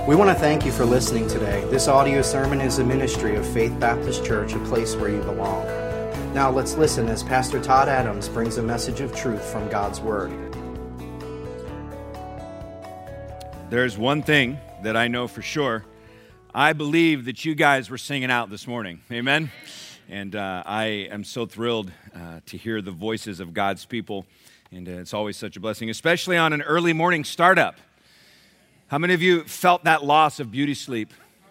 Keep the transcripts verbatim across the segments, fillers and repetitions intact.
We want to thank you for listening today. This audio sermon is a ministry of Faith Baptist Church, a place where you belong. Now let's listen as Pastor Todd Adams brings a message of truth from God's Word. There's one thing that I know for sure. I believe that you guys were singing out this morning. Amen? And uh, I am so thrilled uh, to hear the voices of God's people. And uh, it's always such a blessing, especially on an early morning startup. How many of you felt that loss of beauty sleep?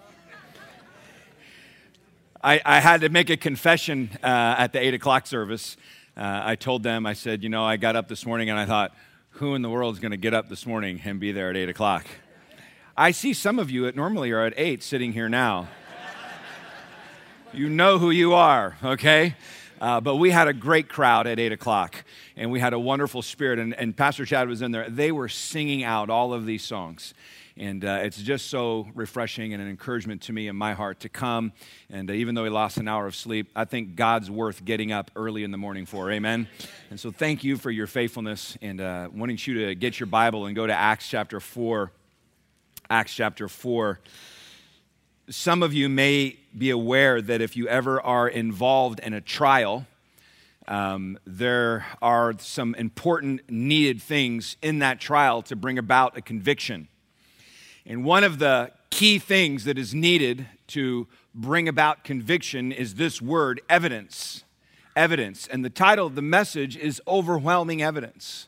I, I had to make a confession uh, at the eight o'clock service. Uh, I told them, I said, you know, I got up this morning and I thought, who in the world is going to get up this morning and be there at eight o'clock? I see some of you that normally are at eight sitting here now. You know who you are, okay? Uh, but we had a great crowd at eight o'clock, and we had a wonderful spirit, and, and Pastor Chad was in there. They were singing out all of these songs, and uh, it's just so refreshing and an encouragement to me in my heart to come, and uh, even though he lost an hour of sleep, I think God's worth getting up early in the morning for, amen? And so thank you for your faithfulness, and uh, wanting you to get your Bible and go to Acts chapter four. Acts chapter four. Some of you may be aware that if you ever are involved in a trial, um, there are some important needed things in that trial to bring about a conviction. And one of the key things that is needed to bring about conviction is this word, evidence. Evidence. And the title of the message is Overwhelming Evidence.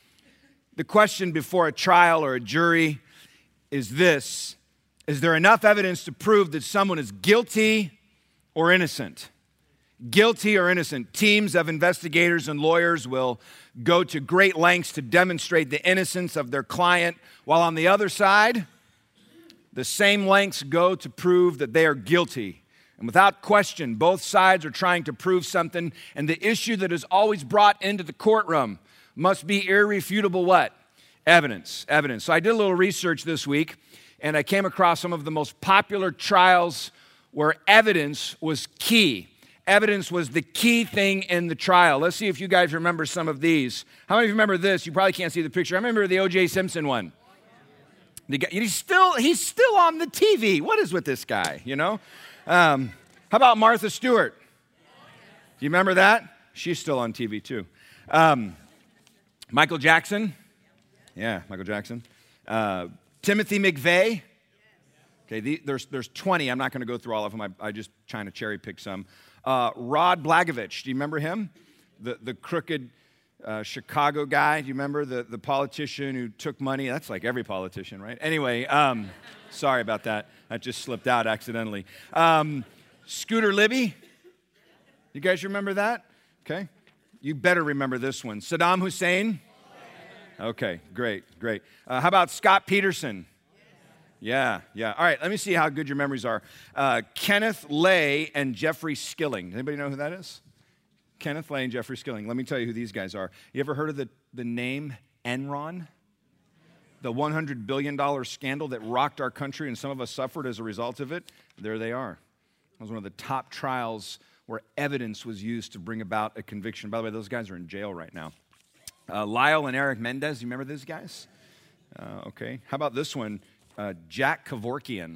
The question before a trial or a jury is this: is there enough evidence to prove that someone is guilty or innocent? Guilty or innocent. Teams of investigators and lawyers will go to great lengths to demonstrate the innocence of their client, while on the other side, the same lengths go to prove that they are guilty. And without question, both sides are trying to prove something, and the issue that is always brought into the courtroom must be irrefutable what? Evidence. Evidence. So I did a little research this week, and I came across some of the most popular trials where evidence was key. Evidence was the key thing in the trial. Let's see if you guys remember some of these. How many of you remember this? You probably can't see the picture. I remember the O J Simpson one. The guy, he's still he's still on the T V. What is with this guy, you know? Um, how about Martha Stewart? Do you remember that? She's still on T V too. Um, Michael Jackson? Yeah, Michael Jackson. Uh, Timothy McVeigh. Okay, the, there's there's twenty. I'm not going to go through all of them. I, I just trying to cherry pick some. Uh, Rod Blagojevich. Do you remember him? The the crooked uh, Chicago guy. Do you remember the the politician who took money? That's like every politician, right? Anyway, um, sorry about that. That just slipped out accidentally. Um, Scooter Libby. You guys remember that? Okay. You better remember this one. Saddam Hussein. Okay, great, great. Uh, how about Scott Peterson? Yeah, yeah. All right, let me see how good your memories are. Uh, Kenneth Lay and Jeffrey Skilling. Anybody know who that is? Kenneth Lay and Jeffrey Skilling. Let me tell you who these guys are. You ever heard of the, the name Enron? The one hundred billion dollars scandal that rocked our country and some of us suffered as a result of it? There they are. It was one of the top trials where evidence was used to bring about a conviction. By the way, those guys are in jail right now. Uh, Lyle and Eric Mendez, you remember these guys? Uh, okay. How about this one? Uh, Jack Kevorkian.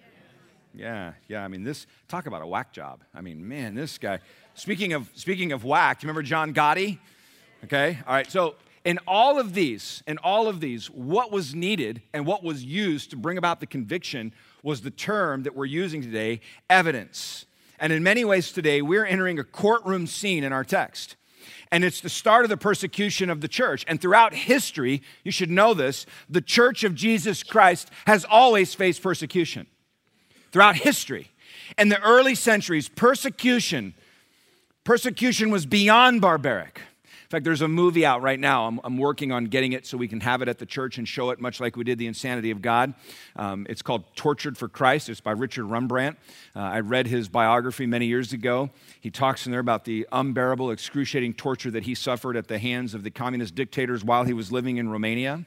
Yeah, yeah. I mean, this, talk about a whack job. I mean, man, this guy. Speaking of speaking of whack, do you remember John Gotti? Okay. All right. So in all of these, in all of these, what was needed and what was used to bring about the conviction was the term that we're using today, evidence. And in many ways today, we're entering a courtroom scene in our text. And it's the start of the persecution of the church. And throughout history, you should know this, the church of Jesus Christ has always faced persecution. Throughout history. In the early centuries, persecution, persecution was beyond barbaric. In fact, there's a movie out right now. I'm, I'm working on getting it so we can have it at the church and show it, much like we did The Insanity of God. Um, it's called Tortured for Christ. It's by Richard Rembrandt. Uh, I read his biography many years ago. He talks in there about the unbearable, excruciating torture that he suffered at the hands of the communist dictators while he was living in Romania.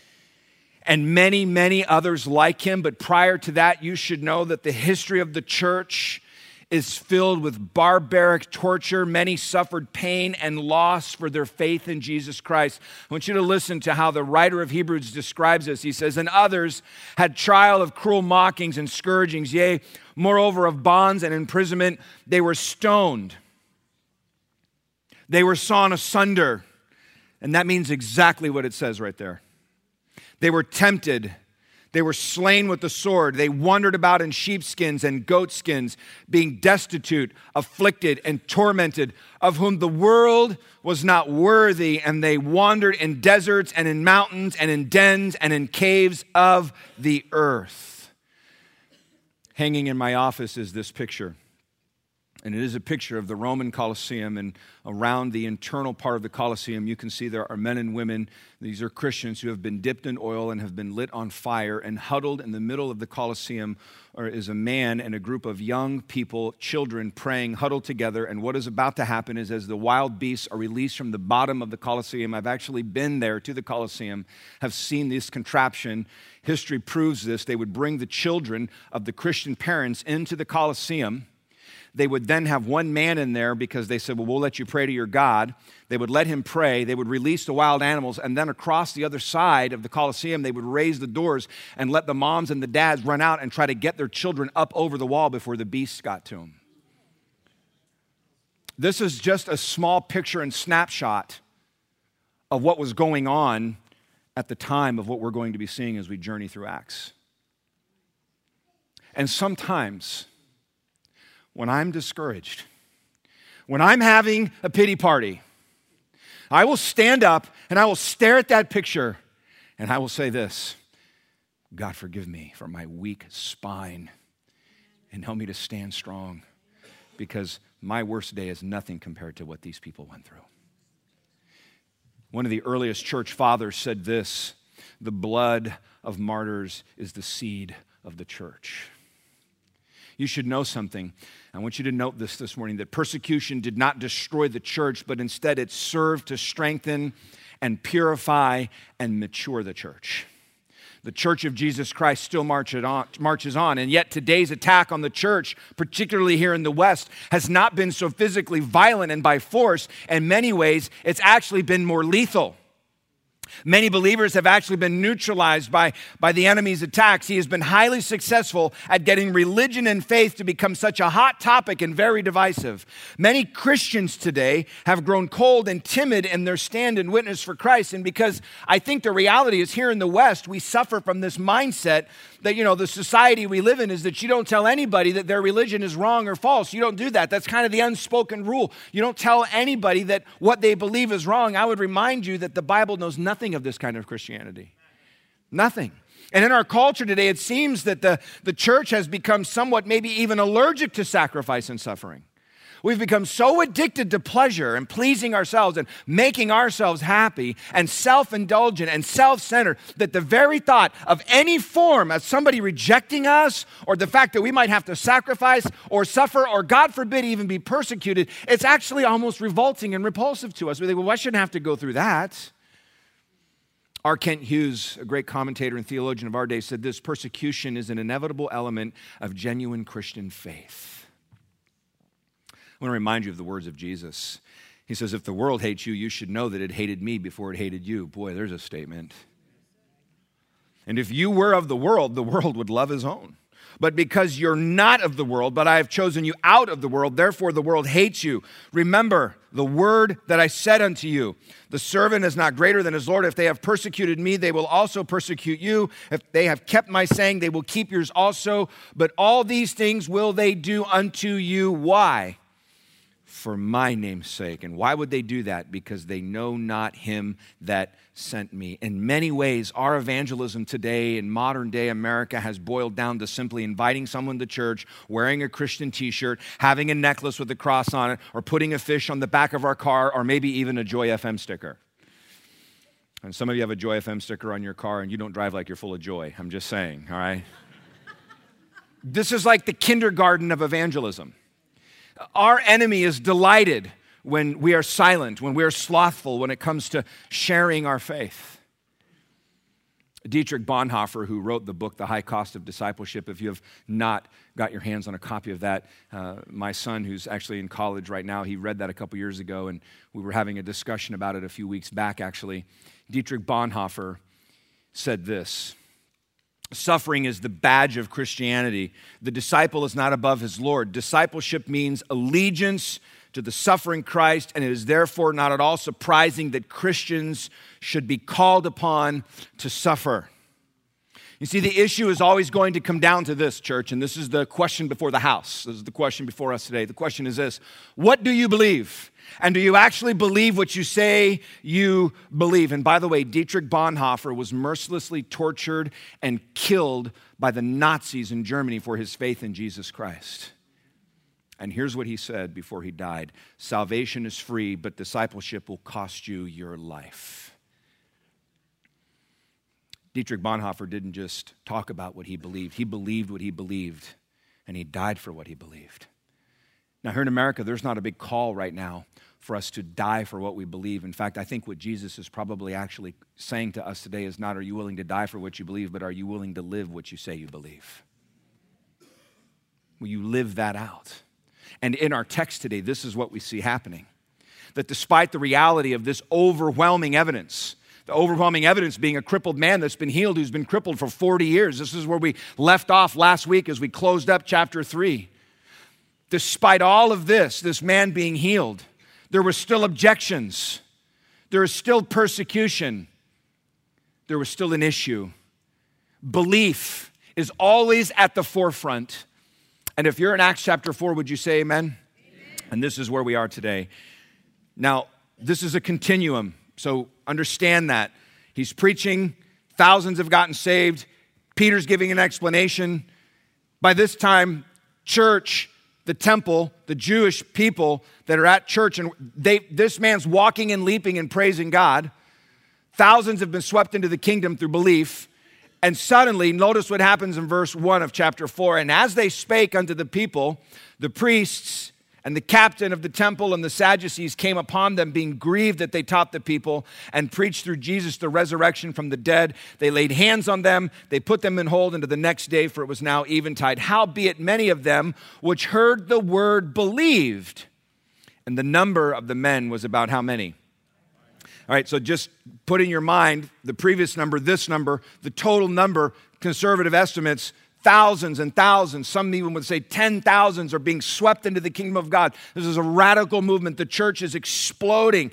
And many, many others like him. But prior to that, you should know that the history of the church is filled with barbaric torture. Many suffered pain and loss for their faith in Jesus Christ. I want you to listen to how the writer of Hebrews describes this. He says, and others had trial of cruel mockings and scourgings, yea, moreover of bonds and imprisonment. They were stoned. They were sawn asunder. And that means exactly what it says right there. They were tempted. They were slain with the sword. They wandered about in sheepskins and goatskins, being destitute, afflicted, and tormented, of whom the world was not worthy. And they wandered in deserts and in mountains and in dens and in caves of the earth. Hanging in my office is this picture. And it is a picture of the Roman Colosseum, and around the internal part of the Colosseum, you can see there are men and women. These are Christians who have been dipped in oil and have been lit on fire, and huddled in the middle of the Colosseum is a man and a group of young people, children, praying, huddled together. And what is about to happen is as the wild beasts are released from the bottom of the Colosseum, I've actually been there to the Colosseum, have seen this contraption. History proves this. They would bring the children of the Christian parents into the Colosseum. They would then have one man in there because they said, well, we'll let you pray to your God. They would let him pray. They would release the wild animals. And then across the other side of the Colosseum, they would raise the doors and let the moms and the dads run out and try to get their children up over the wall before the beasts got to them. This is just a small picture and snapshot of what was going on at the time of what we're going to be seeing as we journey through Acts. And sometimes, when I'm discouraged, when I'm having a pity party, I will stand up and I will stare at that picture and I will say this, God, forgive me for my weak spine and help me to stand strong, because my worst day is nothing compared to what these people went through. One of the earliest church fathers said this, the blood of martyrs is the seed of the church. You should know something. I want you to note this this morning, that persecution did not destroy the church, but instead it served to strengthen and purify and mature the church. The church of Jesus Christ still marches on, marches on, and yet today's attack on the church, particularly here in the West, has not been so physically violent and by force. In many ways, it's actually been more lethal. Many believers have actually been neutralized by, by the enemy's attacks. He has been highly successful at getting religion and faith to become such a hot topic and very divisive. Many Christians today have grown cold and timid in their stand and witness for Christ. And because I think the reality is here in the West, we suffer from this mindset that, you know, the society we live in is that you don't tell anybody that their religion is wrong or false. You don't do that. That's kind of the unspoken rule. You don't tell anybody that what they believe is wrong. I would remind you that the Bible knows nothing of this kind of Christianity. Nothing. And in our culture today, it seems that the, the church has become somewhat maybe even allergic to sacrifice and suffering. We've become so addicted to pleasure and pleasing ourselves and making ourselves happy and self-indulgent and self-centered that the very thought of any form of somebody rejecting us, or the fact that we might have to sacrifice or suffer or, God forbid, even be persecuted, it's actually almost revolting and repulsive to us. We think, well, I shouldn't have to go through that. R. Kent Hughes, a great commentator and theologian of our day, said this: persecution is an inevitable element of genuine Christian faith. I want to remind you of the words of Jesus. He says, if the world hates you, you should know that it hated me before it hated you. Boy, there's a statement. And if you were of the world, the world would love his own. But because you're not of the world, but I have chosen you out of the world, therefore the world hates you. Remember the word that I said unto you. The servant is not greater than his Lord. If they have persecuted me, they will also persecute you. If they have kept my saying, they will keep yours also. But all these things will they do unto you. Why? For my name's sake. And why would they do that? Because they know not him that sent me. In many ways, our evangelism today in modern day America has boiled down to simply inviting someone to church, wearing a Christian t-shirt, having a necklace with a cross on it, or putting a fish on the back of our car, or maybe even a Joy F M sticker. And some of you have a Joy F M sticker on your car and you don't drive like you're full of joy. I'm just saying, all right? This is like the kindergarten of evangelism. Our enemy is delighted when we are silent, when we are slothful, when it comes to sharing our faith. Dietrich Bonhoeffer, who wrote the book, The High Cost of Discipleship. If you have not got your hands on a copy of that, uh, my son, who's actually in college right now, he read that a couple years ago, and we were having a discussion about it a few weeks back, actually. Dietrich Bonhoeffer said this: suffering is the badge of Christianity. The disciple is not above his Lord. Discipleship means allegiance to the suffering Christ, and it is therefore not at all surprising that Christians should be called upon to suffer. You see, the issue is always going to come down to this, church, and this is the question before the house. This is the question before us today. The question is this: what do you believe? And do you actually believe what you say you believe? And by the way, Dietrich Bonhoeffer was mercilessly tortured and killed by the Nazis in Germany for his faith in Jesus Christ. And here's what he said before he died: salvation is free, but discipleship will cost you your life. Dietrich Bonhoeffer didn't just talk about what he believed. He believed what he believed, and he died for what he believed. Now, here in America, there's not a big call right now for us to die for what we believe. In fact, I think what Jesus is probably actually saying to us today is not, are you willing to die for what you believe, but are you willing to live what you say you believe? Will you live that out? And in our text today, this is what we see happening. That despite the reality of this overwhelming evidence, the overwhelming evidence being a crippled man that's been healed, who's been crippled for forty years. This is where we left off last week as we closed up chapter three. Despite all of this, this man being healed, there were still objections. There was still persecution. There was still an issue. Belief is always at the forefront. And if you're in Acts chapter four, would you say amen? Amen. And this is where we are today. Now, this is a continuum, so understand that. He's preaching, thousands have gotten saved. Peter's giving an explanation. By this time, church, the temple, the Jewish people that are at church, and they, this man's walking and leaping and praising God. Thousands have been swept into the kingdom through belief. And suddenly, notice what happens in verse one of chapter four. And as they spake unto the people, the priests and the captain of the temple and the Sadducees came upon them, being grieved that they taught the people and preached through Jesus the resurrection from the dead. They laid hands on them. They put them in hold unto the next day, for it was now eventide. Howbeit many of them which heard the word believed. And the number of the men was about how many? All right, so just put in your mind the previous number, this number, the total number, conservative estimates, thousands and thousands, some even would say ten thousands are being swept into the kingdom of God. This is a radical movement. The church is exploding.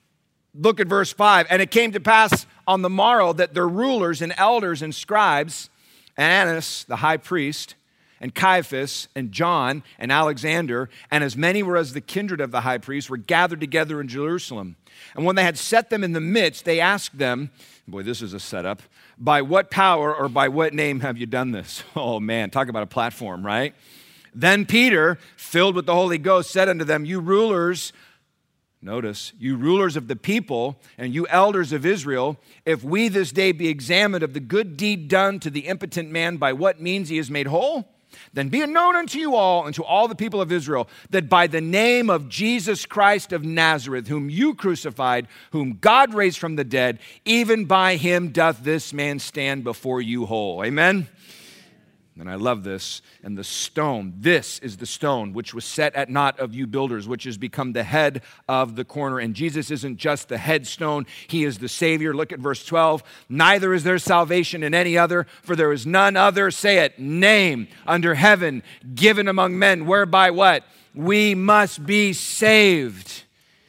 Look at verse five. And it came to pass on the morrow that their rulers and elders and scribes, Annas, the high priest, and Caiaphas, and John, and Alexander, and as many were as the kindred of the high priest, were gathered together in Jerusalem. And when they had set them in the midst, they asked them, boy, this is a setup, by what power or by what name have you done this? Oh man, talk about a platform, right? Then Peter, filled with the Holy Ghost, said unto them, you rulers, notice, you rulers of the people and you elders of Israel, if we this day be examined of the good deed done to the impotent man, by what means he is made whole, then be it known unto you all and to all the people of Israel that by the name of Jesus Christ of Nazareth, whom you crucified, whom God raised from the dead, even by him doth this man stand before you whole. Amen? And I love this. And the stone, this is the stone which was set at naught of you builders, which has become the head of the corner. And Jesus isn't just the headstone, he is the Savior. Look at verse twelve. Neither is there salvation in any other, for there is none other, say it, name under heaven given among men, whereby what? We must be saved.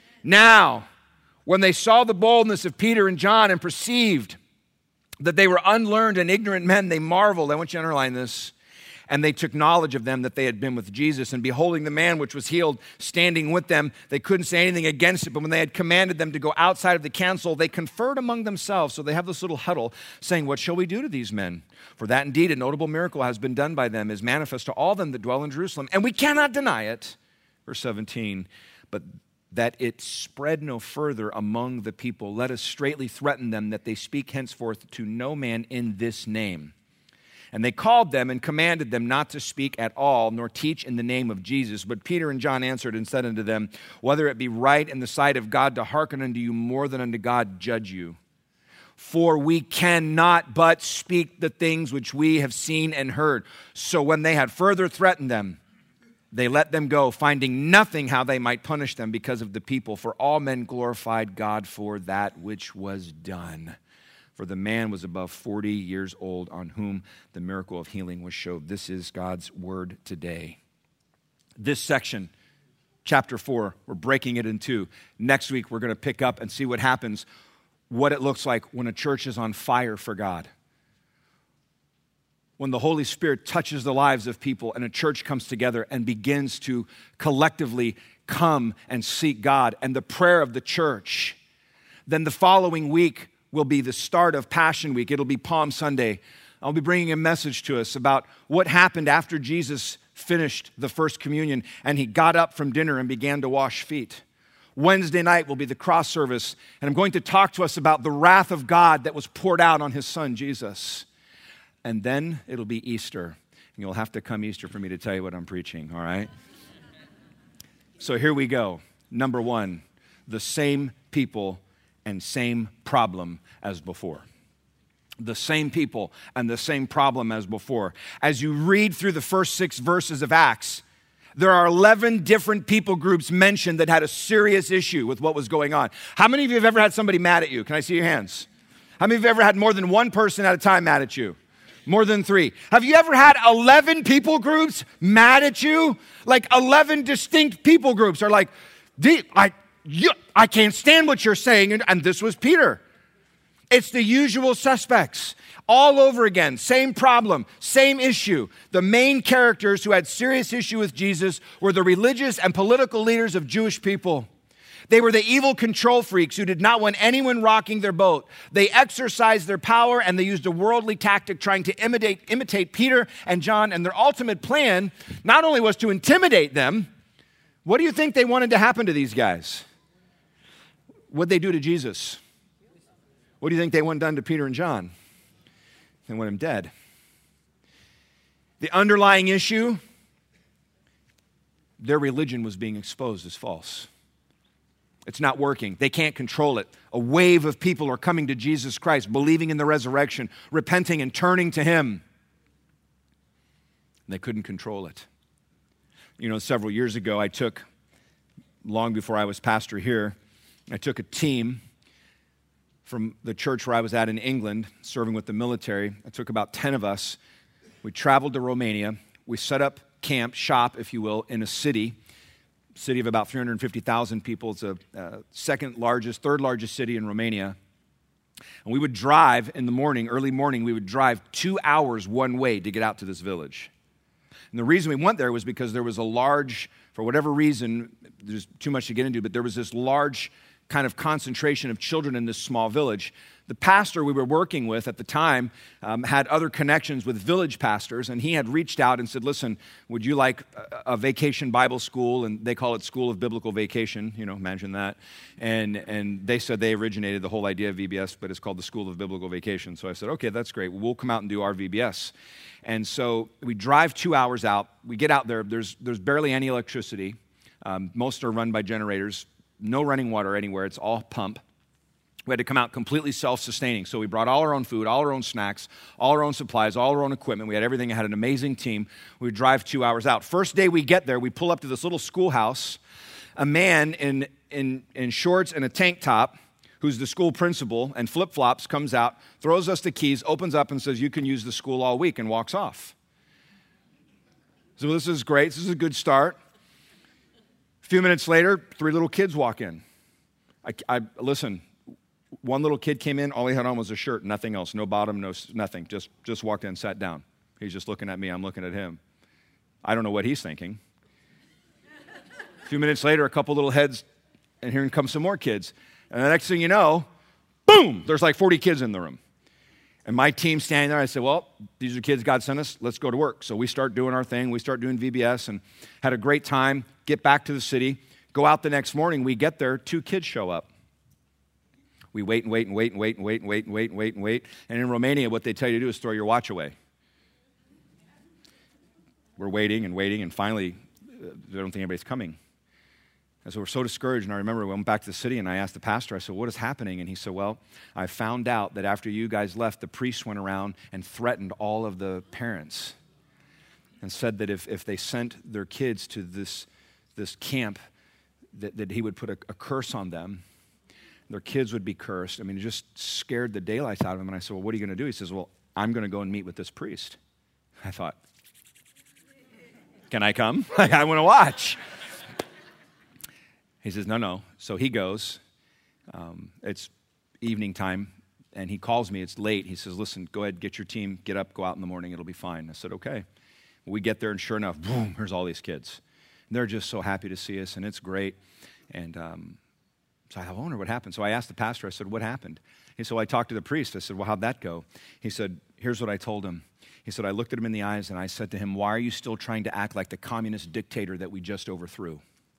Now, when they saw the boldness of Peter and John and perceived that they were unlearned and ignorant men, they marveled. I want you to underline this. And they took knowledge of them that they had been with Jesus. And beholding the man which was healed standing with them, they couldn't say anything against it. But when they had commanded them to go outside of the council, they conferred among themselves. So they have this little huddle saying, what shall we do to these men? For that indeed a notable miracle has been done by them, is manifest to all them that dwell in Jerusalem. And we cannot deny it. Verse seventeen, but that it spread no further among the people, let us straitly threaten them that they speak henceforth to no man in this name. And they called them and commanded them not to speak at all, nor teach in the name of Jesus. But Peter and John answered and said unto them, whether it be right in the sight of God to hearken unto you more than unto God, judge you. For we cannot but speak the things which we have seen and heard. So when they had further threatened them, they let them go, finding nothing how they might punish them because of the people. For all men glorified God for that which was done. For the man was above forty years old, on whom the miracle of healing was showed. This is God's word today. This section, chapter four, we're breaking it in two. Next week, we're going to pick up and see what happens, what it looks like when a church is on fire for God. When the Holy Spirit touches the lives of people and a church comes together and begins to collectively come and seek God, and the prayer of the church. Then the following week will be the start of Passion Week. It'll be Palm Sunday. I'll be bringing a message to us about what happened after Jesus finished the first communion and he got up from dinner and began to wash feet. Wednesday night will be the cross service, and I'm going to talk to us about the wrath of God that was poured out on his son, Jesus. And then it'll be Easter. And you'll have to come Easter for me to tell you what I'm preaching, all right? So here we go. Number one, the same people and same problem as before. The same people and the same problem as before. As you read through the first six verses of Acts, there are eleven different people groups mentioned that had a serious issue with what was going on. How many of you have ever had somebody mad at you? Can I see your hands? How many of you have ever had more than one person at a time mad at you? More than three. Have you ever had eleven people groups mad at you? Like eleven distinct people groups are like, I, you, I can't stand what you're saying. And, and this was Peter. It's the usual suspects. All over again, same problem, same issue. The main characters who had serious issue with Jesus were the religious and political leaders of Jewish people. They were the evil control freaks who did not want anyone rocking their boat. They exercised their power and they used a worldly tactic trying to imitate, imitate Peter and John. And their ultimate plan not only was to intimidate them, what do you think they wanted to happen to these guys? What'd they do to Jesus? What do you think they want done to Peter and John? They want him dead. The underlying issue, their religion was being exposed as false. It's not working. They can't control it. A wave of people are coming to Jesus Christ, believing in the resurrection, repenting and turning to him. And they couldn't control it. You know, several years ago, I took, long before I was pastor here, I took a team from the church where I was at in England, serving with the military. I took about ten of us. We traveled to Romania. We set up camp, shop, if you will, in a city, city of about three hundred fifty thousand people. It's a uh, second largest, third largest city in Romania. And we would drive in the morning, early morning, we would drive two hours one way to get out to this village. And the reason we went there was because there was a large, for whatever reason, there's too much to get into, but there was this large kind of concentration of children in this small village. The pastor we were working with at the time um, had other connections with village pastors, and he had reached out and said, listen, would you like a, a vacation Bible school? And they call it School of Biblical Vacation, you know, imagine that. And and they said they originated the whole idea of V B S, but it's called the School of Biblical Vacation. So I said, okay, that's great. We'll come out and do our V B S. And so we drive two hours out. We get out there. There's, there's barely any electricity. Um, most are run by generators. No running water anywhere. It's all pump. We had to come out completely self-sustaining. So we brought all our own food, all our own snacks, all our own supplies, all our own equipment. We had everything. I had an amazing team. We would drive two hours out. First day we get there, we pull up to this little schoolhouse. A man in, in, in shorts and a tank top, who's the school principal, and flip-flops, comes out, throws us the keys, opens up and says, you can use the school all week, and walks off. So this is great. This is a good start. A few minutes later, three little kids walk in. I, I listen, one little kid came in, all he had on was a shirt, nothing else, no bottom, no nothing, just, just walked in, sat down. He's just looking at me, I'm looking at him. I don't know what he's thinking. A few minutes later, a couple little heads, and here comes some more kids. And the next thing you know, boom, there's like forty kids in the room. And my team standing there, I said, well, these are kids God sent us, let's go to work. So we start doing our thing, we start doing V B S, and had a great time, get back to the city, go out the next morning, we get there, two kids show up. We wait and wait and wait and wait and wait and wait and wait and wait and wait. And in Romania, what they tell you to do is throw your watch away. We're waiting and waiting, and finally, uh, I don't think anybody's coming. And so we're so discouraged, and I remember we went back to the city, and I asked the pastor, I said, what is happening? And he said, well, I found out that after you guys left, the priest went around and threatened all of the parents and said that if, if they sent their kids to this, this camp, that, that he would put a, a curse on them. Their kids would be cursed. I mean, it just scared the daylights out of him. And I said, well, what are you going to do? He says, well, I'm going to go and meet with this priest. I thought, can I come? I want to watch. He says, no, no. So he goes. Um, it's evening time, and he calls me. It's late. He says, listen, go ahead, get your team, get up, go out in the morning. It'll be fine. I said, okay. We get there, and sure enough, boom, here's all these kids. And they're just so happy to see us, and it's great. And um, so I wonder what happened. So I asked the pastor, I said, what happened? He said, well, I talked to the priest. I said, well, how'd that go? He said, here's what I told him. He said, I looked at him in the eyes, and I said to him, why are you still trying to act like the communist dictator that we just overthrew?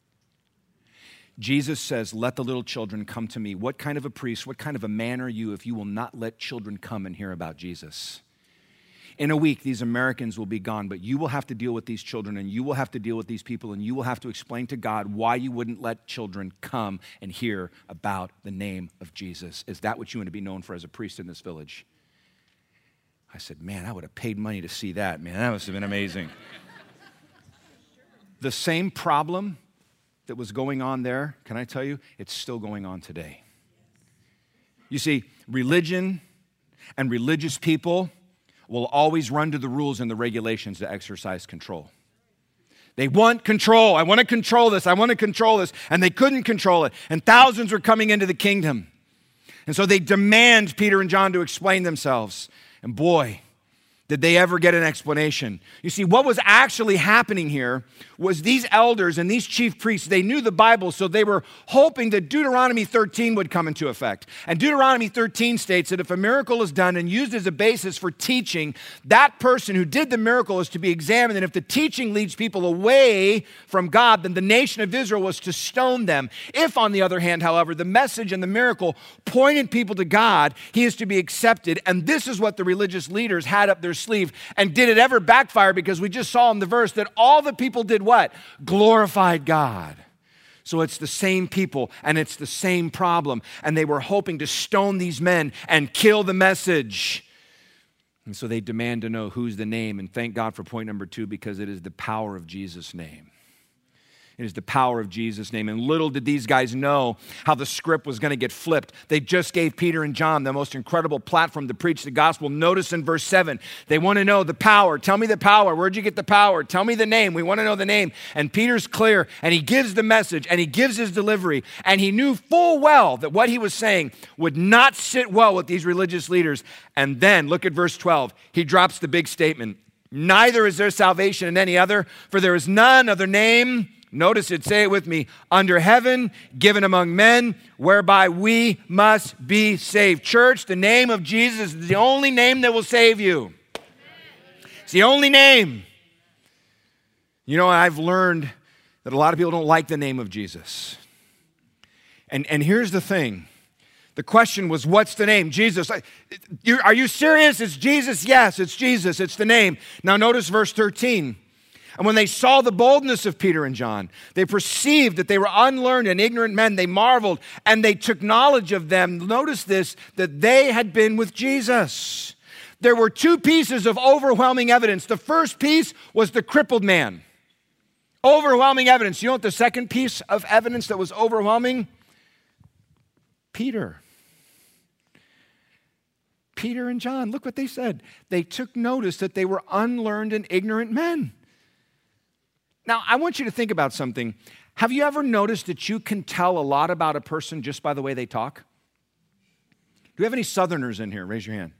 Jesus says, let the little children come to me. What kind of a priest, what kind of a man are you if you will not let children come and hear about Jesus? In a week, these Americans will be gone, but you will have to deal with these children, and you will have to deal with these people, and you will have to explain to God why you wouldn't let children come and hear about the name of Jesus. Is that what you want to be known for as a priest in this village? I said, man, I would have paid money to see that, man. That must have been amazing. The same problem that was going on there, can I tell you, it's still going on today. You see, religion and religious people will always run to the rules and the regulations to exercise control. They want control. I want to control this. I want to control this. And they couldn't control it. And thousands were coming into the kingdom. And so they demand Peter and John to explain themselves. And boy, did they ever get an explanation. You see, what was actually happening here was these elders and these chief priests, they knew the Bible, so they were hoping that Deuteronomy thirteen would come into effect. And Deuteronomy thirteen states that if a miracle is done and used as a basis for teaching, that person who did the miracle is to be examined. And if the teaching leads people away from God, then the nation of Israel was to stone them. If, on the other hand, however, the message and the miracle pointed people to God, he is to be accepted. And this is what the religious leaders had up their sleeve. And did it ever backfire? Because we just saw in the verse that all the people did what? Glorified God. So it's the same people and it's the same problem. And they were hoping to stone these men and kill the message. And so they demand to know who's the name. And thank God for point number two, because it is the power of Jesus' name. It is the power of Jesus' name. And little did these guys know how the script was going to get flipped. They just gave Peter and John the most incredible platform to preach the gospel. Notice in verse seven, they want to know the power. Tell me the power. Where'd you get the power? Tell me the name. We want to know the name. And Peter's clear, and he gives the message, and he gives his delivery. And he knew full well that what he was saying would not sit well with these religious leaders. And then, look at verse twelve. He drops the big statement. Neither is there salvation in any other, for there is none other name. Notice it, say it with me, under heaven, given among men, whereby we must be saved. Church, the name of Jesus is the only name that will save you. It's the only name. You know, I've learned that a lot of people don't like the name of Jesus. And, and here's the thing. The question was, what's the name? Jesus. Are you serious? It's Jesus? Yes, it's Jesus. It's the name. Now notice verse thirteen. And when they saw the boldness of Peter and John, they perceived that they were unlearned and ignorant men. They marveled and they took knowledge of them. Notice this, that they had been with Jesus. There were two pieces of overwhelming evidence. The first piece was the crippled man. Overwhelming evidence. You know what the second piece of evidence that was overwhelming? Peter. Peter and John, look what they said. They took notice that they were unlearned and ignorant men. Now, I want you to think about something. Have you ever noticed that you can tell a lot about a person just by the way they talk? Do we have any Southerners in here? Raise your hand.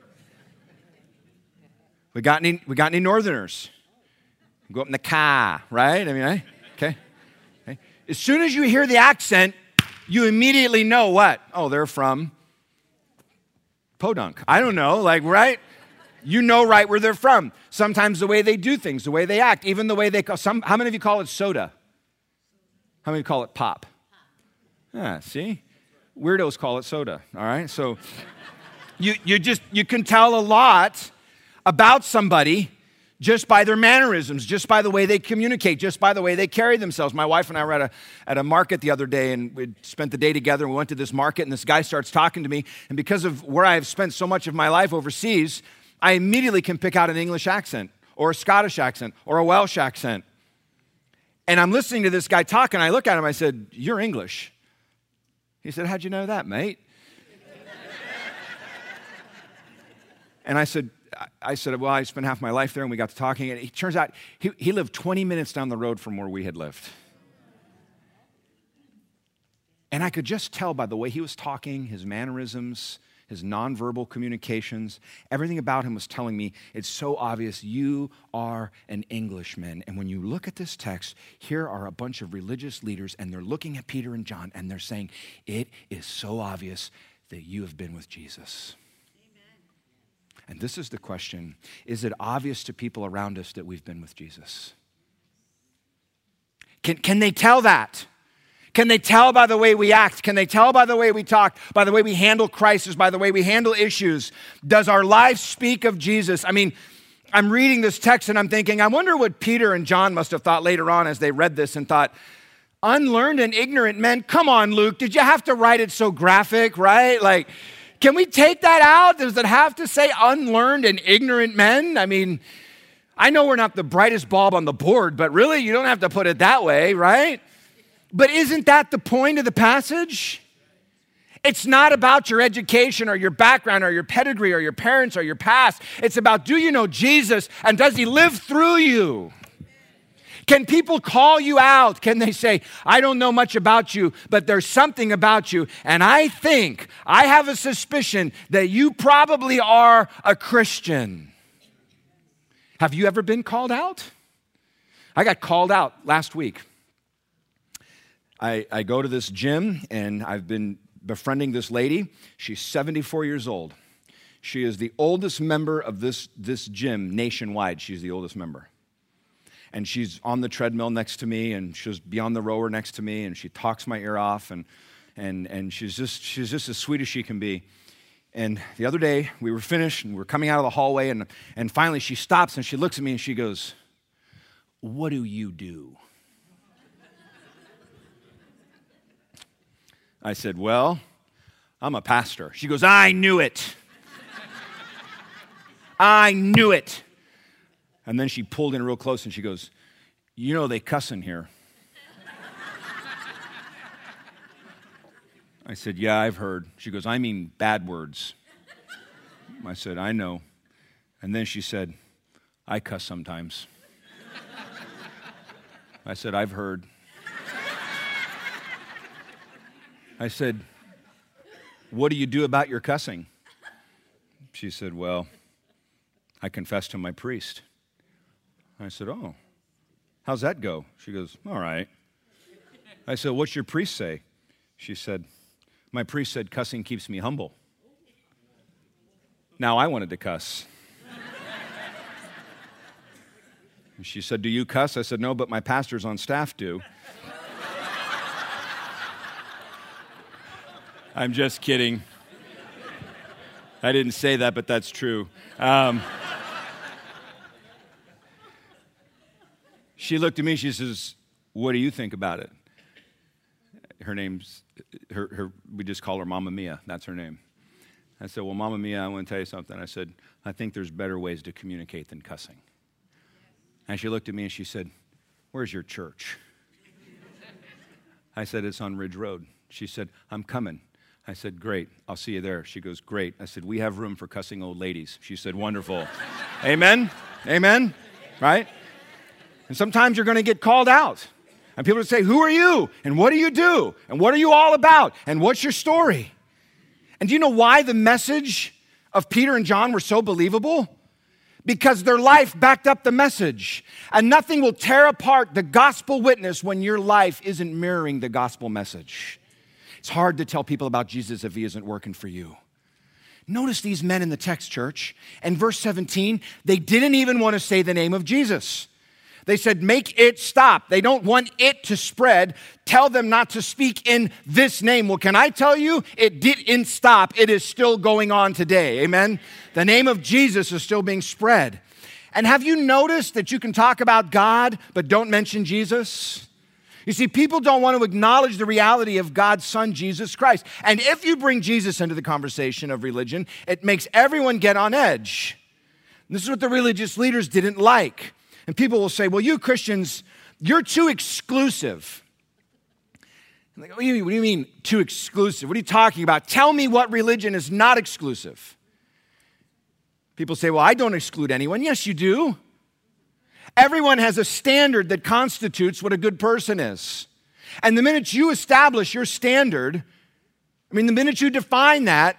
We got any, we got any Northerners? Go up in the car, right? I mean, right? Okay. okay. As soon as you hear the accent, you immediately know what? Oh, they're from Podunk. I don't know, like, right? You know right where they're from. Sometimes the way they do things, the way they act, even the way they call, some, how many of you call it soda? How many call it pop? Yeah, see? Weirdos call it soda, all right? So you, you just, you can tell a lot about somebody just by their mannerisms, just by the way they communicate, just by the way they carry themselves. My wife and I were at a, at a market the other day, and we spent the day together, and we went to this market, and this guy starts talking to me, and because of where I've spent so much of my life overseas, I immediately can pick out an English accent, or a Scottish accent, or a Welsh accent. And I'm listening to this guy talk, and I look at him, I said, "You're English." He said, "How'd you know that, mate?" And I said, I said, well, I spent half my life there, and we got to talking, and it turns out he, he lived twenty minutes down the road from where we had lived. And I could just tell by the way he was talking, his mannerisms, his nonverbal communications, everything about him was telling me, it's so obvious you are an Englishman. And when you look at this text, here are a bunch of religious leaders, and they're looking at Peter and John, and they're saying, it is so obvious that you have been with Jesus. And this is the question, is it obvious to people around us that we've been with Jesus? Can, can they tell that? Can they tell by the way we act? Can they tell by the way we talk, by the way we handle crisis, by the way we handle issues? Does our life speak of Jesus? I mean, I'm reading this text and I'm thinking, I wonder what Peter and John must have thought later on as they read this and thought, unlearned and ignorant men, come on, Luke, did you have to write it so graphic, right? Like, can we take that out? Does it have to say unlearned and ignorant men? I mean, I know we're not the brightest bulb on the board, but really, you don't have to put it that way, right? But isn't that the point of the passage? It's not about your education or your background or your pedigree or your parents or your past. It's about, do you know Jesus, and does he live through you? Can people call you out? Can they say, I don't know much about you, but there's something about you, and I think, I have a suspicion that you probably are a Christian. Have you ever been called out? I got called out last week. I, I go to this gym, and I've been befriending this lady. She's seventy-four years old. She is the oldest member of this, this gym nationwide. She's the oldest member. And she's on the treadmill next to me, and she's beyond the rower next to me, and she talks my ear off, and and and she's just she's just as sweet as she can be. And the other day, we were finished, and we were coming out of the hallway, and, and finally she stops, and she looks at me, and she goes, "What do you do?" I said, "Well, I'm a pastor." She goes, "I knew it. I knew it." And then she pulled in real close and she goes, "You know they cuss in here." I said, "Yeah, I've heard." She goes, "I mean bad words." I said, "I know." And then she said, "I cuss sometimes." I said, "I've heard." I said, "What do you do about your cussing?" She said, "Well, I confess to my priest." I said, "Oh, how's that go?" She goes, "All right." I said, "What's your priest say?" She said, "My priest said cussing keeps me humble." Now I wanted to cuss. And she said, "Do you cuss?" I said, "No, but my pastors on staff do." I'm just kidding. I didn't say that, but that's true. Um, She looked at me, she says, "What do you think about it?" Her name's, her, her, we just call her Mama Mia. That's her name. I said, "Well, Mama Mia, I want to tell you something." I said, "I think there's better ways to communicate than cussing." And she looked at me and she said, "Where's your church?" I said, "It's on Ridge Road." She said, "I'm coming." I said, "Great, I'll see you there." She goes, "Great." I said, "We have room for cussing old ladies." She said, "Wonderful." Amen? Amen? Right? And sometimes you're going to get called out. And people will say, "Who are you? And what do you do? And what are you all about? And what's your story?" And do you know why the message of Peter and John were so believable? Because their life backed up the message. And nothing will tear apart the gospel witness when your life isn't mirroring the gospel message. It's hard to tell people about Jesus if he isn't working for you. Notice these men in the text, church. In verse seventeen, they didn't even want to say the name of Jesus. They said, "Make it stop." They don't want it to spread. Tell them not to speak in this name. Well, can I tell you, it didn't stop. It is still going on today. Amen? The name of Jesus is still being spread. And have you noticed that you can talk about God but don't mention Jesus? You see, people don't want to acknowledge the reality of God's Son, Jesus Christ. And if you bring Jesus into the conversation of religion, it makes everyone get on edge. And this is what the religious leaders didn't like. And people will say, well, you Christians, you're too exclusive. I'm like, what do you mean, what do you mean too exclusive? What are you talking about? Tell me what religion is not exclusive. People say, well, I don't exclude anyone. Yes, you do. Everyone has a standard that constitutes what a good person is. And the minute you establish your standard, I mean, the minute you define that,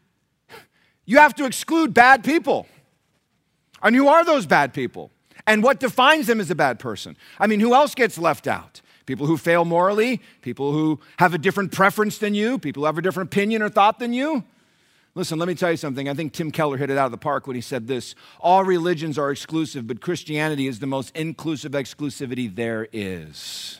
you have to exclude bad people. And who are those bad people? And what defines them as a bad person? I mean, who else gets left out? People who fail morally, people who have a different preference than you, people who have a different opinion or thought than you. Listen, let me tell you something. I think Tim Keller hit it out of the park when he said this. All religions are exclusive, but Christianity is the most inclusive exclusivity there is.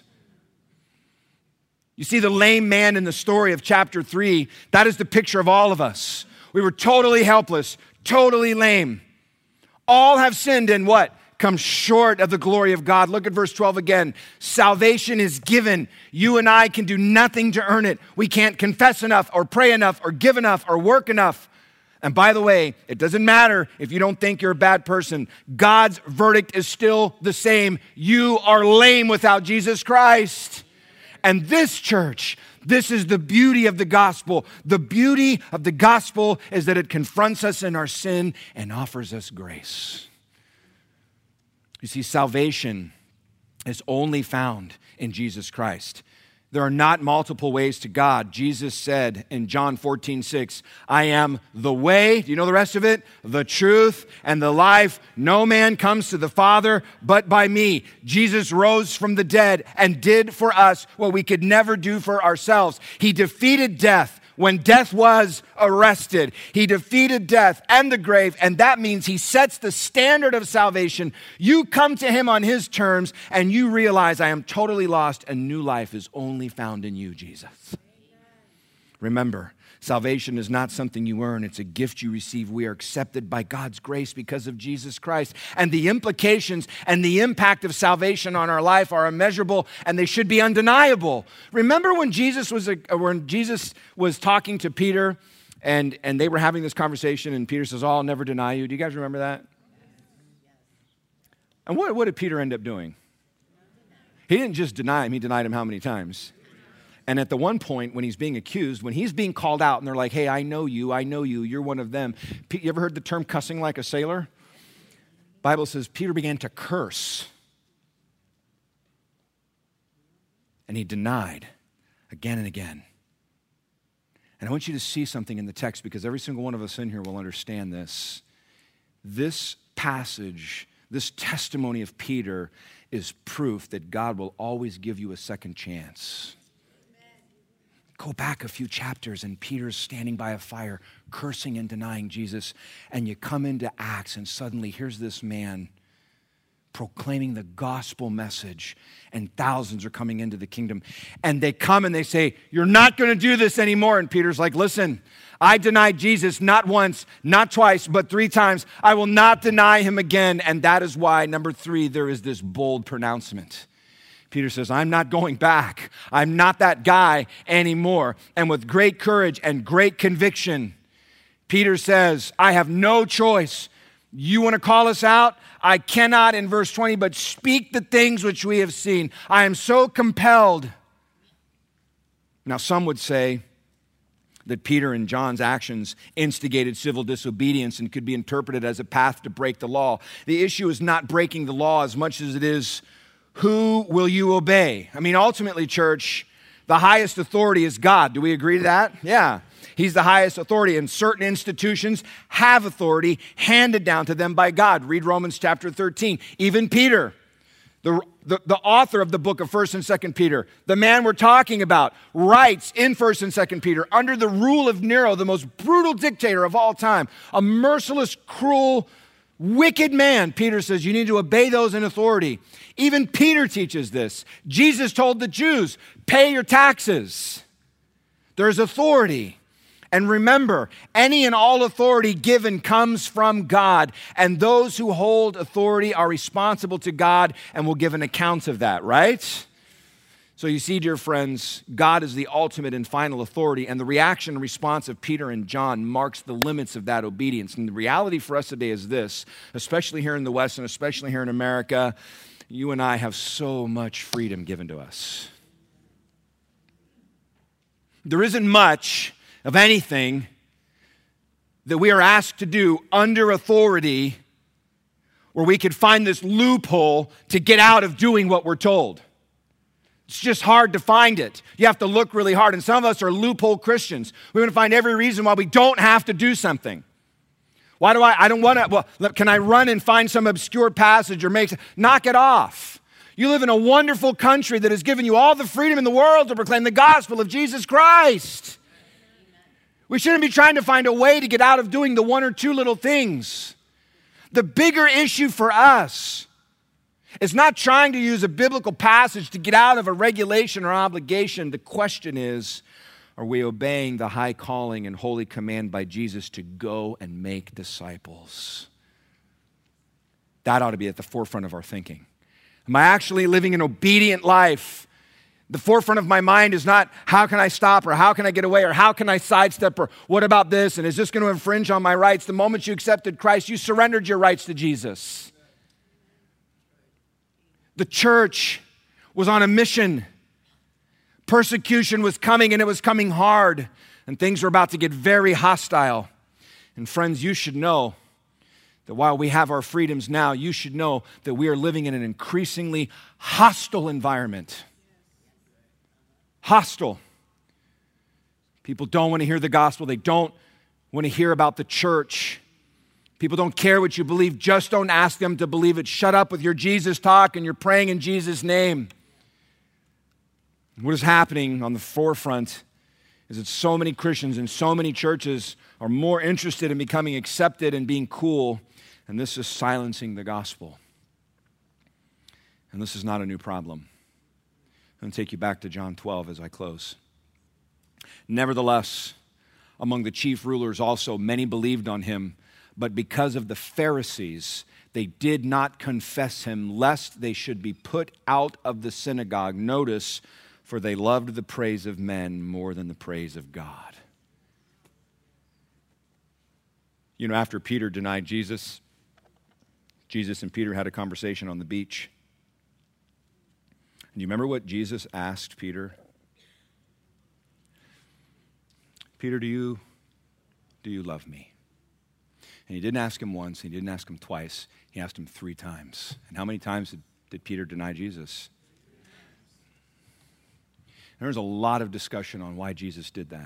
You see the lame man in the story of chapter three, that is the picture of all of us. We were totally helpless, totally lame. All have sinned and what? Come short of the glory of God. Look at verse twelve again. Salvation is given. You and I can do nothing to earn it. We can't confess enough or pray enough or give enough or work enough. And by the way, it doesn't matter if you don't think you're a bad person. God's verdict is still the same. You are lame without Jesus Christ. And this church, this is the beauty of the gospel. The beauty of the gospel is that it confronts us in our sin and offers us grace. You see, salvation is only found in Jesus Christ. There are not multiple ways to God. Jesus said in John fourteen six, I am the way, do you know the rest of it? The truth and the life. No man comes to the Father but by me. Jesus rose from the dead and did for us what we could never do for ourselves. He defeated death. When death was arrested, he defeated death and the grave, and that means he sets the standard of salvation. You come to him on his terms, and you realize I am totally lost, and new life is only found in you, Jesus. Remember, salvation is not something you earn. It's a gift you receive. We are accepted by God's grace because of Jesus Christ. And the implications and the impact of salvation on our life are immeasurable, and they should be undeniable. Remember when Jesus was, a, when Jesus was talking to Peter, and, and they were having this conversation, and Peter says, oh, I'll never deny you. Do you guys remember that? And what, what did Peter end up doing? He didn't just deny him. He denied him how many times? And at the one point when he's being accused, when he's being called out and they're like, hey, I know you, I know you, you're one of them. You ever heard the term cussing like a sailor? Bible says Peter began to curse. And he denied again and again. And I want you to see something in the text because every single one of us in here will understand this. This passage, this testimony of Peter is proof that God will always give you a second chance. Go back a few chapters and Peter's standing by a fire, cursing and denying Jesus. And you come into Acts and suddenly here's this man proclaiming the gospel message and thousands are coming into the kingdom. And they come and they say, you're not going to do this anymore. And Peter's like, listen, I denied Jesus not once, not twice, but three times. I will not deny him again. And that is why, number three, there is this bold pronouncement. Peter says, I'm not going back. I'm not that guy anymore. And with great courage and great conviction, Peter says, I have no choice. You want to call us out? I cannot, in verse twenty, but speak the things which we have seen. I am so compelled. Now, some would say that Peter and John's actions instigated civil disobedience and could be interpreted as a path to break the law. The issue is not breaking the law as much as it is who will you obey? I mean, ultimately, church, the highest authority is God. Do we agree to that? Yeah. He's the highest authority, and certain institutions have authority handed down to them by God. Read Romans chapter thirteen. Even Peter, the, the, the author of the book of First and Second Peter, the man we're talking about, writes in First and Second Peter, under the rule of Nero, the most brutal dictator of all time, a merciless, cruel, wicked man, Peter says, you need to obey those in authority. Even Peter teaches this. Jesus told the Jews, pay your taxes. There's authority. And remember, any and all authority given comes from God, and those who hold authority are responsible to God and will give an account of that, right? So you see, dear friends, God is the ultimate and final authority, and the reaction and response of Peter and John marks the limits of that obedience. And the reality for us today is this, especially here in the West and especially here in America, you and I have so much freedom given to us. There isn't much of anything that we are asked to do under authority where we could find this loophole to get out of doing what we're told. It's just hard to find it. You have to look really hard. And some of us are loophole Christians. We want to find every reason why we don't have to do something. Why do I, I don't want to, well, can I run and find some obscure passage or make, knock it off. You live in a wonderful country that has given you all the freedom in the world to proclaim the gospel of Jesus Christ. We shouldn't be trying to find a way to get out of doing the one or two little things. The bigger issue for us is not trying to use a biblical passage to get out of a regulation or obligation. The question is, are we obeying the high calling and holy command by Jesus to go and make disciples? That ought to be at the forefront of our thinking. Am I actually living an obedient life? The forefront of my mind is not how can I stop or how can I get away or how can I sidestep or what about this and is this going to infringe on my rights? The moment you accepted Christ, you surrendered your rights to Jesus. The church was on a mission. Persecution was coming and it was coming hard and things were about to get very hostile. And friends, you should know that while we have our freedoms now, you should know that we are living in an increasingly hostile environment. Hostile. People don't want to hear the gospel. They don't want to hear about the church. People don't care what you believe. Just don't ask them to believe it. Shut up with your Jesus talk and you're praying in Jesus' name. What is happening on the forefront is that so many Christians and so many churches are more interested in becoming accepted and being cool, and this is silencing the gospel. And this is not a new problem. I'm going to take you back to John twelve as I close. Nevertheless, among the chief rulers also, many believed on him, but because of the Pharisees, they did not confess him, lest they should be put out of the synagogue. Notice, for they loved the praise of men more than the praise of God. You know, after Peter denied Jesus, Jesus and Peter had a conversation on the beach. And you remember what Jesus asked Peter? Peter, do you, do you love me? And he didn't ask him once, he didn't ask him twice, he asked him three times. And how many times did, did Peter deny Jesus? And there's a lot of discussion on why Jesus did that.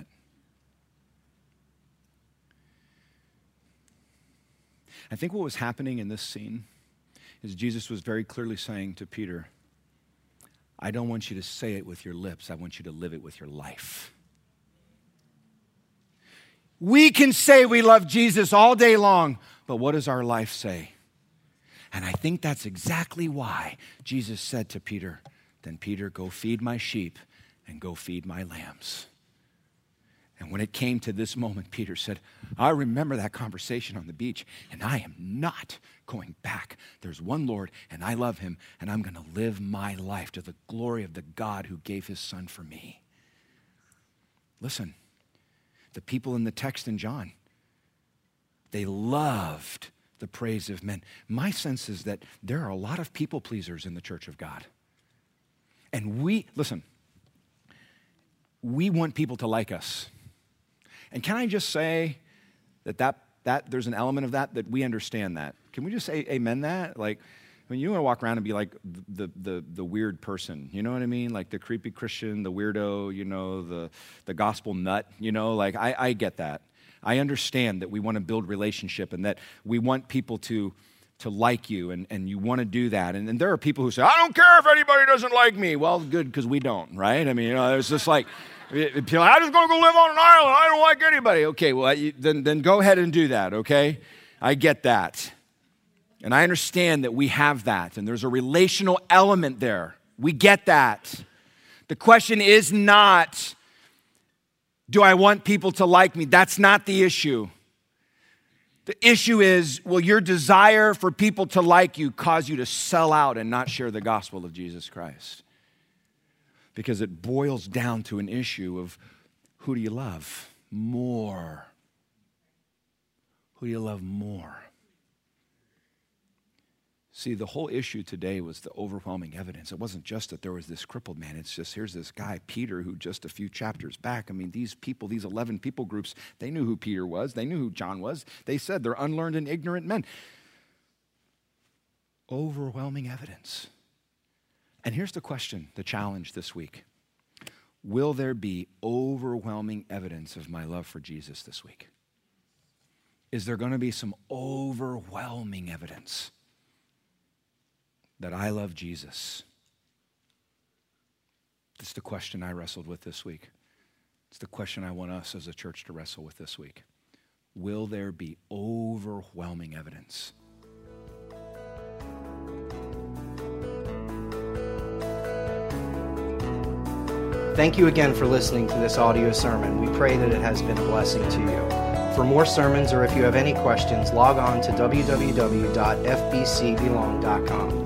I think what was happening in this scene is Jesus was very clearly saying to Peter, I don't want you to say it with your lips. I want you to live it with your life. We can say we love Jesus all day long, but what does our life say? And I think that's exactly why Jesus said to Peter, then Peter, go feed my sheep and go feed my lambs. And when it came to this moment, Peter said, I remember that conversation on the beach, and I am not going back. There's one Lord, and I love him, and I'm going to live my life to the glory of the God who gave his son for me. Listen, the people in the text in John, they loved the praise of men. My sense is that there are a lot of people pleasers in the church of God. And we, listen, we want people to like us. And can I just say that, that that there's an element of that that we understand that? Can we just say amen that? Like, I mean, you want to walk around and be like the, the the weird person, you know what I mean? Like the creepy Christian, the weirdo, you know, the the gospel nut, you know, like I, I get that. I understand that we want to build relationship and that we want people to to like you and, and you want to do that. And, and there are people who say, I don't care if anybody doesn't like me. Well, good, because we don't, right? I mean, you know, it's just like, people, I'm just going to go live on an island. I don't like anybody. Okay, well, you, then, then go ahead and do that, okay? I get that. And I understand that we have that, and there's a relational element there. We get that. The question is not, Do I want people to like me? That's not the issue. The issue is, will your desire for people to like you cause you to sell out and not share the gospel of Jesus Christ? Because it boils down to an issue of who do you love more? Who do you love more? See, the whole issue today was the overwhelming evidence. It wasn't just that there was this crippled man. It's just, here's this guy, Peter, who just a few chapters back, I mean, these people, these eleven people groups, they knew who Peter was. They knew who John was. They said they're unlearned and ignorant men. Overwhelming evidence. And here's the question, the challenge this week. Will there be overwhelming evidence of my love for Jesus this week? Is there going to be some overwhelming evidence that I love Jesus? That's the question I wrestled with this week. It's the question I want us as a church to wrestle with this week. Will there be overwhelming evidence? Thank you again for listening to this audio sermon. We pray that it has been a blessing to you. For more sermons, or if you have any questions, log on to w w w dot f b c belong dot com.